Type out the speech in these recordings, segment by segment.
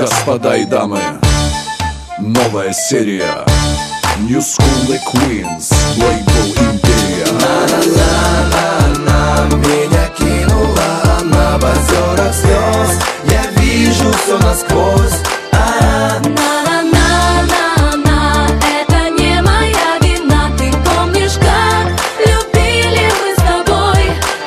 Господа и дамы, новая серия New School The Queens, лейбл Империя. На-на-на-на-на, меня кинула она в озерах слез. Я вижу все насквозь. На-на-на-на-на, это не моя вина. Ты помнишь, как любили мы с тобой?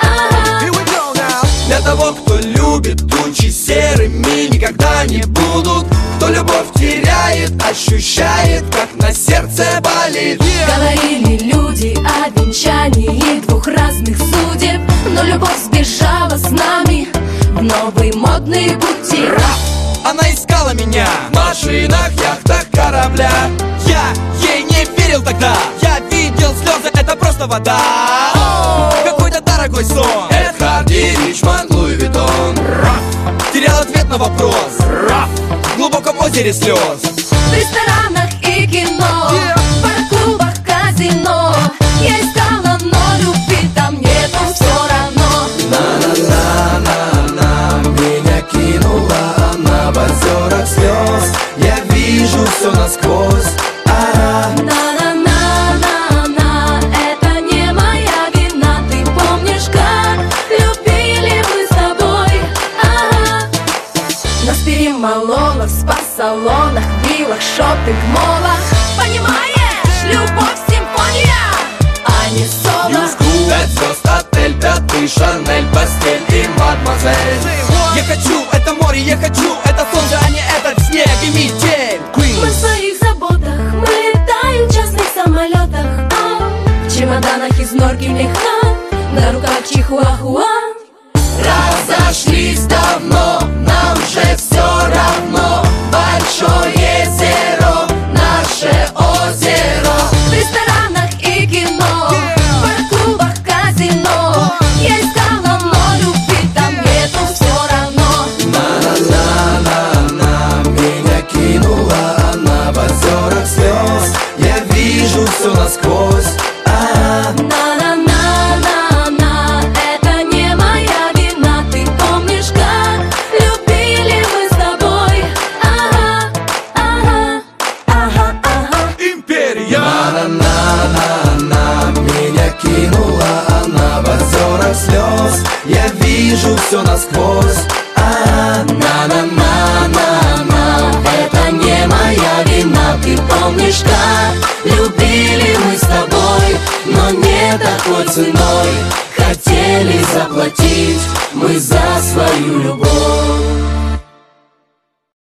Для того, кто любит, тучи серыми никогда не будут. Кто любовь теряет, ощущает, как на сердце болит. Говорили люди о венчании двух разных судеб, но любовь сбежала с нами в новые модные пути. Она искала меня в машинах, яхтах, кораблях. Я ей не верил тогда. Я видел слезы, это просто вода. Какой-то дорогой сон. Эд Харди, Ричмонд, Луи Виттон. Терял ответ на вопрос в глубоком озере слез. В ресторанах и кино, в парк-клубах, казино. Я искала, но любви там нету все равно. На-на-на-на-на, меня кинула она в озерах слез. Я вижу все насквозь. На-на-на-на-на, это не моя вина. Ты помнишь, как любили мы с тобой? Нас перемололо в спа-салонах, виллах, шоппинг-молах. Понимаешь, любовь симфония, а не соло. 5 звезд, отель, 5 Шанель, постель и мадемуазель. Я хочу это море, я хочу это солнце, а не этот снег и метель. Мы в своих заботах, мы летаем в частных самолетах, в чемоданах из норки меха, на руках чихуахуа. Разошлись давно, нам же все равно. Большое зеро, наше озеро. В ресторанах и кино, в парк-клубах, казино. Я искала, но любви там нету все равно. На-на-на-на-на, меня кинула она в озерах слез. Я вижу все насквозь. На-на-на-на-на, это не моя вина. Ты помнишь, как любили мы с тобой? Империя! На-на-на-на-на, меня кинула она в озерах слез. Я вижу все насквозь. На-на-на-на-на, Это не моя вина. Ты помнишь, как любили мы с тобой, но не такой ценой хотели заплатить мы за свою любовь.